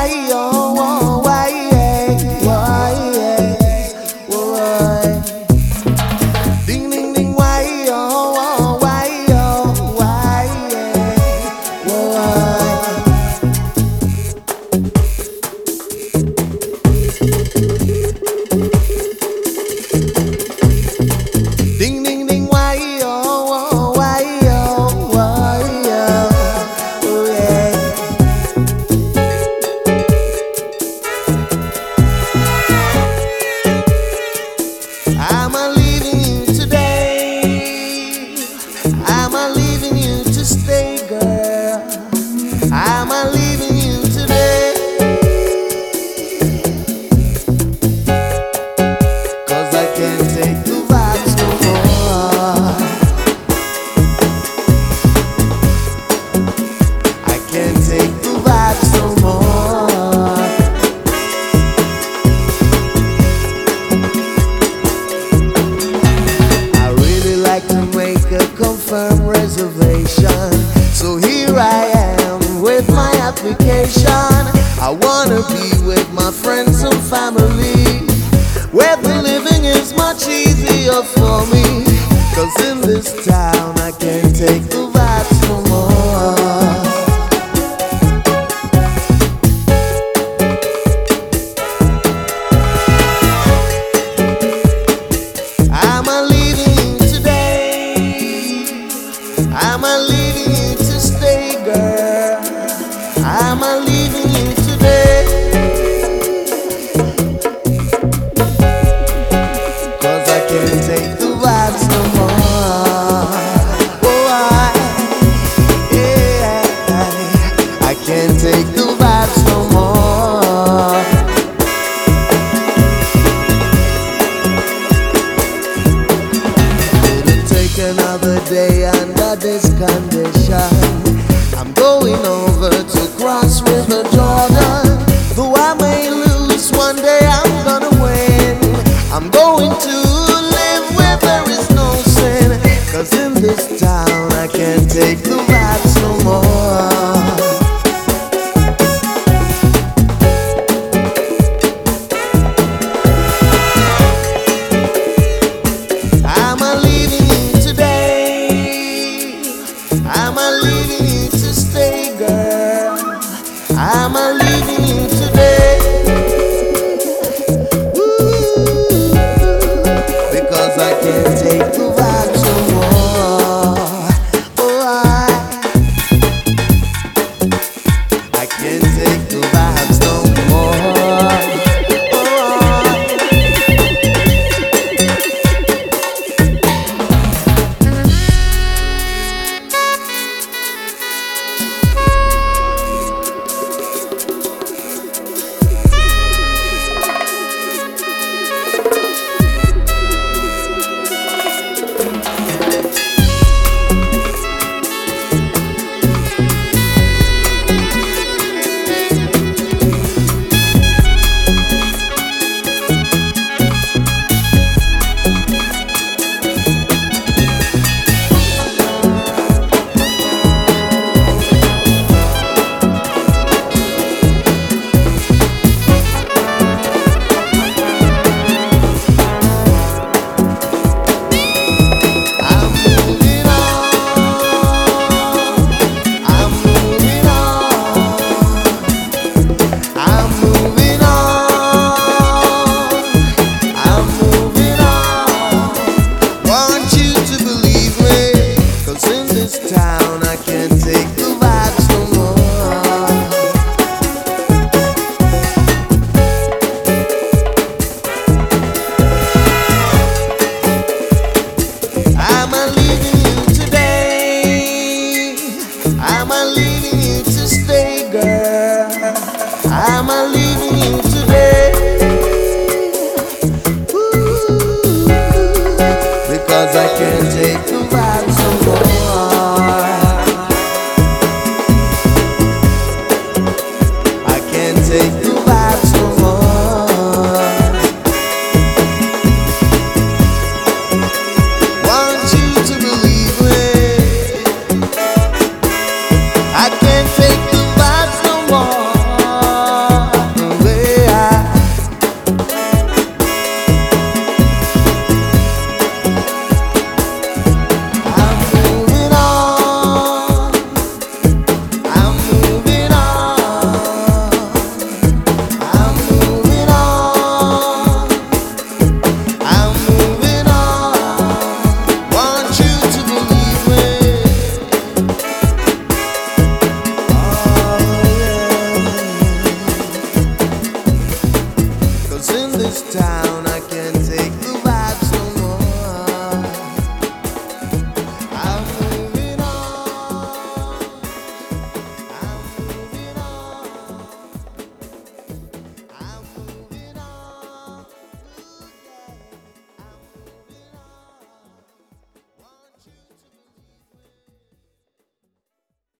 Confirm reservation. So here I am with my application. I wanna be with my friends and family, where the living is much easier for me. Cause in this town I can't take the vibes no more. Am I leaving you to stay, girl? Am I leaving you today? Cause I can't take the vibes no more. Oh, I can't take the vibes no more. Couldn't take another day under this condition. I'm going over to cross River Jordan. Though I may lose, one day I'm gonna win. I'm going to live where there is no sin. Cause in this town I can't take the vibes no more. Am I leaving you today? Am I leaving you to stay, girl? Am I leaving you today? Ooh, because I can't take the vibes no more. Oh, I can't take the vibes.